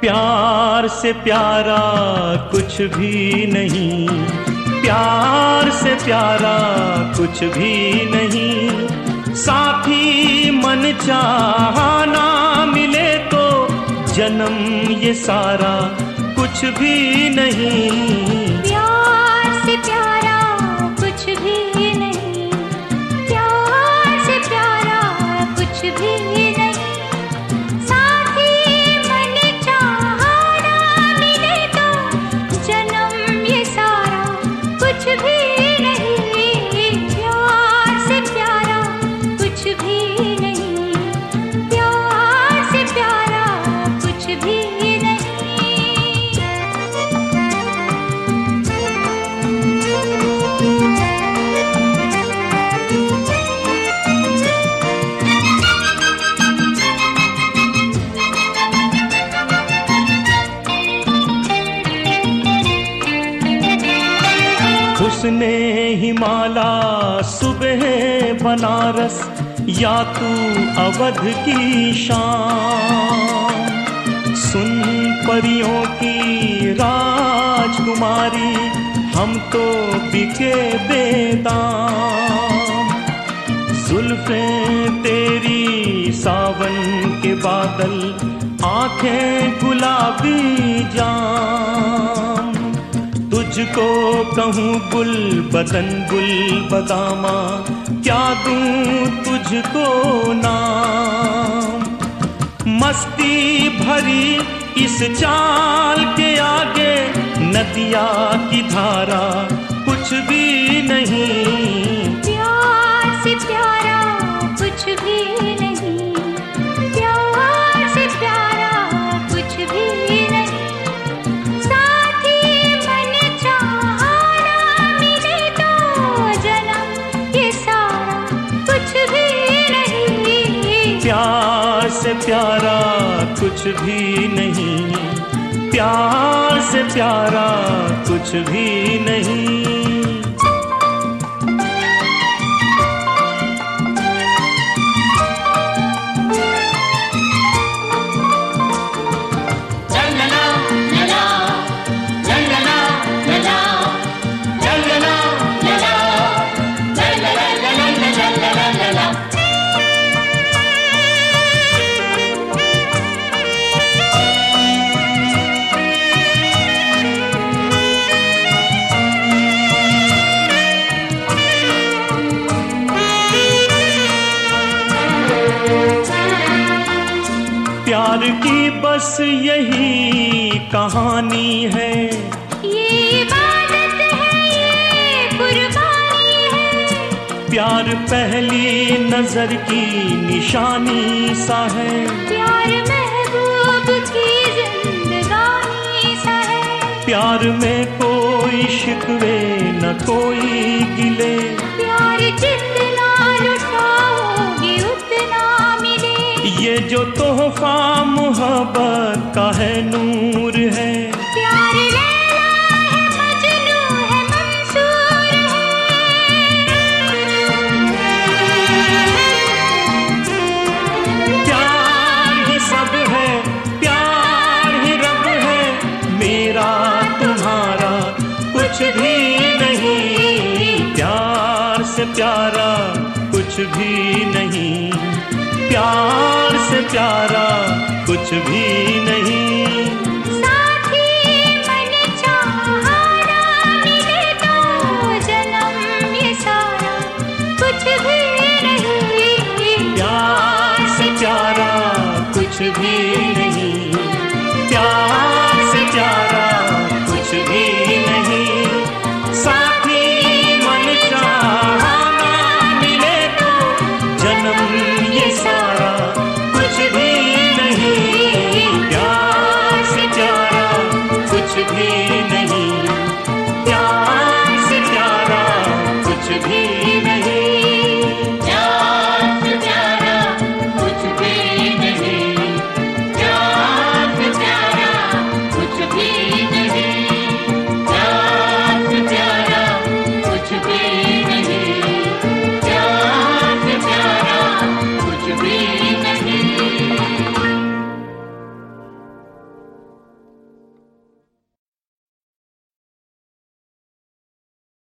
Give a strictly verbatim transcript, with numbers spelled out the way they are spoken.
प्यार से प्यारा कुछ भी नहीं, प्यार से प्यारा कुछ भी नहीं। साथी मन चाहा ना मिले तो जन्म ये सारा कुछ भी नहीं। प्यार से प्यारा कुछ भी नहीं, प्यार से प्यारा कुछ भी नहीं। साथी मन चाहा ना मिले तो जन्म ये सारा कुछ भी नहीं। प्यार से प्यारा कुछ भी नहीं, प्यार से प्यारा कुछ भी नहीं। हुस्ने हिमाला सुबह बनारस या तू अवध की शाम। सुन परियों की राजकुमारी हम तो बिके बेदाम। जुल्फें तेरी सावन के बादल, आंखें गुलाबी जाम। तुझको कहूँ गुल बदन गुल बदामा, क्या दूँ तुझको नाम। मस्ती भरी इस चाल के आगे नदिया की धारा कुछ भी नहीं। प्यार से प्यारा कुछ भी नहीं, प्यार से प्यारा कुछ भी नहीं। साथी मन चाहा ना मिले तो जन्म ये सारा कुछ भी नहीं। प्यार से प्यारा कुछ भी नहीं, प्यार से प्यारा कुछ भी नहीं। प्यार की बस यही कहानी है, ये इबादत है, ये कुर्बानी है। प्यार पहली नजर की निशानी सा है, प्यार महबूब की जिंदगानी सा है। प्यार में कोई शिकवे न कोई गिले, प्यार जितना लुटाओगे उतना मिले। ये जो तोहफा मोहब्बत का है नूर है। प्यार लैला है, मजनू है, मंसूर है। प्यार ही सब है, प्यार ही रब है, मेरा तुम्हारा कुछ भी नहीं। प्यार से प्यारा कुछ भी नहीं, प्यार से प्यारा कुछ भी नहीं। साथी मन चाहा ना मिले तो जन्म ये सारा कुछ भी नहीं। प्यार से प्यारा कुछ भी